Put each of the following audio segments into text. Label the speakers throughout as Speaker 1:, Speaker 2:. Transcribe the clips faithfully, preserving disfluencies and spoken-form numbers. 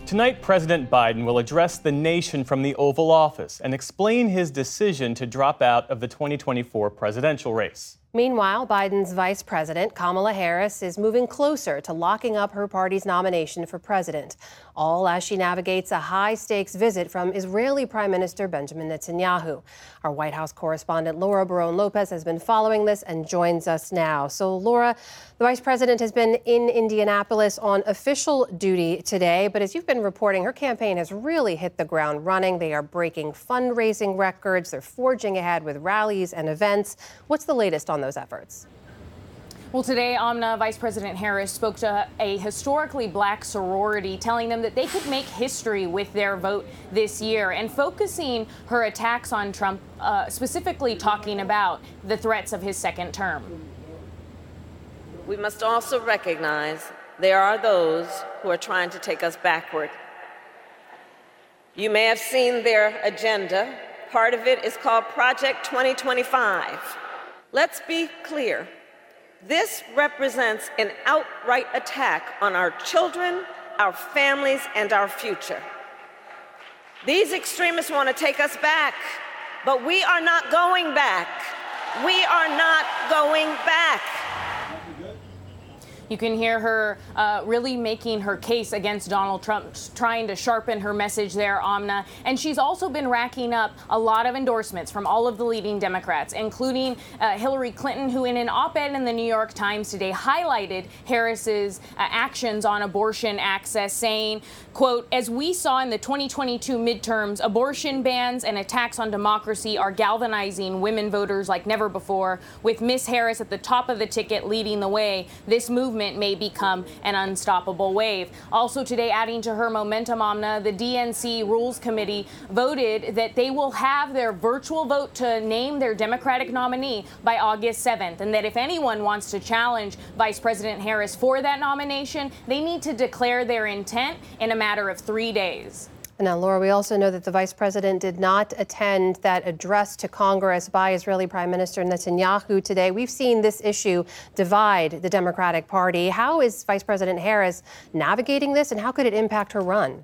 Speaker 1: Tonight, President Biden will address the nation from the Oval Office and explain his decision to drop out of the twenty twenty-four presidential race.
Speaker 2: Meanwhile, Biden's vice president, Kamala Harris, is moving closer to locking up her party's nomination for president, all as she navigates a high-stakes visit from Israeli Prime Minister Benjamin Netanyahu. Our White House correspondent Laura Barone-Lopez has been following this and joins us now. So, Laura, the vice president has been in Indianapolis on official duty today, but as you've been reporting, her campaign has really hit the ground running. They are breaking fundraising records. They're forging ahead with rallies and events. What's the latest on those efforts?
Speaker 3: Well, today, Amna, Vice President Harris spoke to a historically black sorority, telling them that they could make history with their vote this year, and focusing her attacks on Trump, uh, specifically talking about the threats of his second term.
Speaker 4: We must also recognize there are those who are trying to take us backward. You may have seen their agenda. Part of it is called Project twenty twenty-five. Let's be clear. This represents an outright attack on our children, our families, and our future. These extremists want to take us back, but we are not going back. We are not going back.
Speaker 3: You can hear her uh, really making her case against Donald Trump, trying to sharpen her message there, Amna. And she's also been racking up a lot of endorsements from all of the leading Democrats, including uh, Hillary Clinton, who in an op-ed in the New York Times today highlighted Harris's uh, actions on abortion access, saying, quote, "As we saw in the twenty twenty-two midterms, abortion bans and attacks on democracy are galvanizing women voters like never before. With Miss Harris at the top of the ticket leading the way, this movement may become an unstoppable wave." Also today, adding to her momentum, Amna, the D N C Rules Committee voted that they will have their virtual vote to name their Democratic nominee by August seventh, and that if anyone wants to challenge Vice President Harris for that nomination, they need to declare their intent in a matter of three days.
Speaker 2: Now, Laura, we also know that the vice president did not attend that address to Congress by Israeli Prime Minister Netanyahu today. We've seen this issue divide the Democratic Party. How is Vice President Harris navigating this, and how could it impact her run?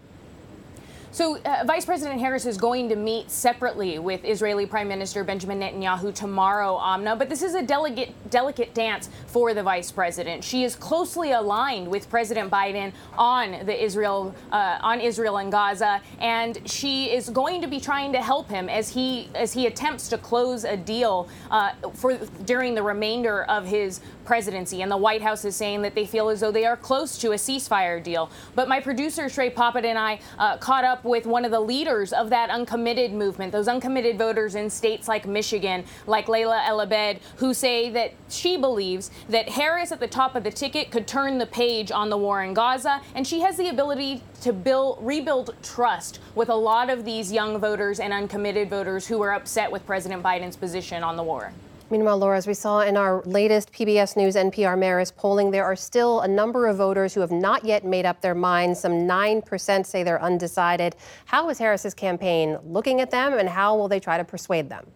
Speaker 3: So uh, Vice President Harris is going to meet separately with Israeli Prime Minister Benjamin Netanyahu tomorrow, Amna, but this is a delicate, delicate dance for the vice president. She is closely aligned with President Biden on the Israel, uh, on Israel and Gaza, and she is going to be trying to help him as he as he attempts to close a deal uh, for during the remainder of his presidency. And the White House is saying that they feel as though they are close to a ceasefire deal. But my producer Trey Poppett and I uh, caught up with one of the leaders of that uncommitted movement, those uncommitted voters in states like Michigan, like Layla El-Abed, who say that she believes that Harris at the top of the ticket could turn the page on the war in Gaza, and she has the ability to build, rebuild trust with a lot of these young voters and uncommitted voters who are upset with President Biden's position on the war.
Speaker 2: Meanwhile, Laura, as we saw in our latest P B S News N P R Marist polling, there are still a number of voters who have not yet made up their minds. Some nine percent say they're undecided. How is Harris's campaign looking at them, and how will they try to persuade them?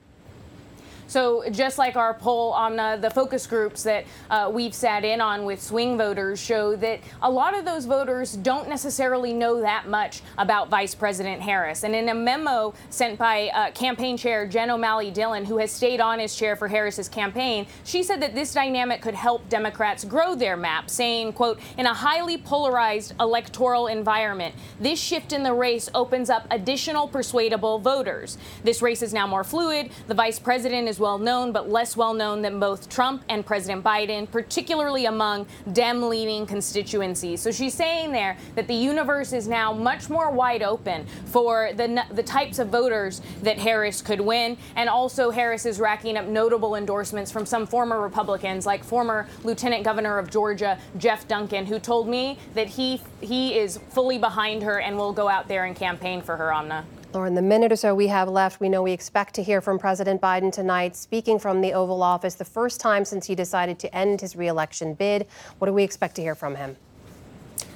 Speaker 3: So just like our poll, Amna, the focus groups that uh, we've sat in on with swing voters show that a lot of those voters don't necessarily know that much about Vice President Harris. And in a memo sent by uh, campaign chair Jen O'Malley Dillon, who has stayed on as chair for Harris's campaign, she said that this dynamic could help Democrats grow their map, saying, quote, "In a highly polarized electoral environment, this shift in the race opens up additional persuadable voters. This race is now more fluid. The vice president is well known, but less well known than both Trump and President Biden, particularly among Dem-leaning constituencies." So she's saying there that the universe is now much more wide open for the the types of voters that Harris could win. And also Harris is racking up notable endorsements from some former Republicans, like former Lieutenant Governor of Georgia, Jeff Duncan, who told me that he he is fully behind her and will go out there and campaign for her, Amna.
Speaker 2: Laura, in the minute or so we have left, we know we expect to hear from President Biden tonight, speaking from the Oval Office, the first time since he decided to end his reelection bid. What do we expect to hear from him?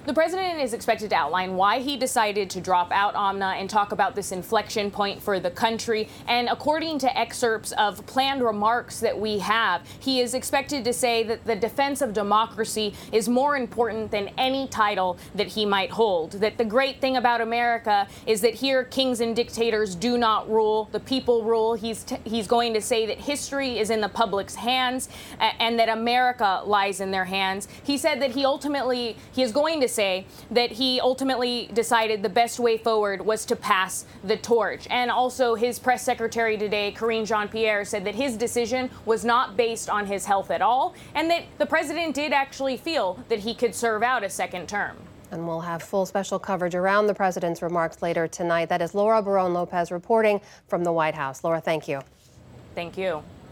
Speaker 3: The president is expected to outline why he decided to drop out Amna and talk about this inflection point for the country. And according to excerpts of planned remarks that we have, he is expected to say that the defense of democracy is more important than any title that he might hold. That the great thing about America is that here kings and dictators do not rule, the people rule. He's, t- he's going to say that history is in the public's hands and that America lies in their hands. He said that he ultimately, he is going to say that he ultimately decided the best way forward was to pass the torch. And also his press secretary today, Karine Jean-Pierre, said that his decision was not based on his health at all, and that the president did actually feel that he could serve out a second term.
Speaker 2: And we'll have full special coverage around the president's remarks later tonight. That is Laura Barón Lopez reporting from the White House. Laura, thank you.
Speaker 3: Thank you.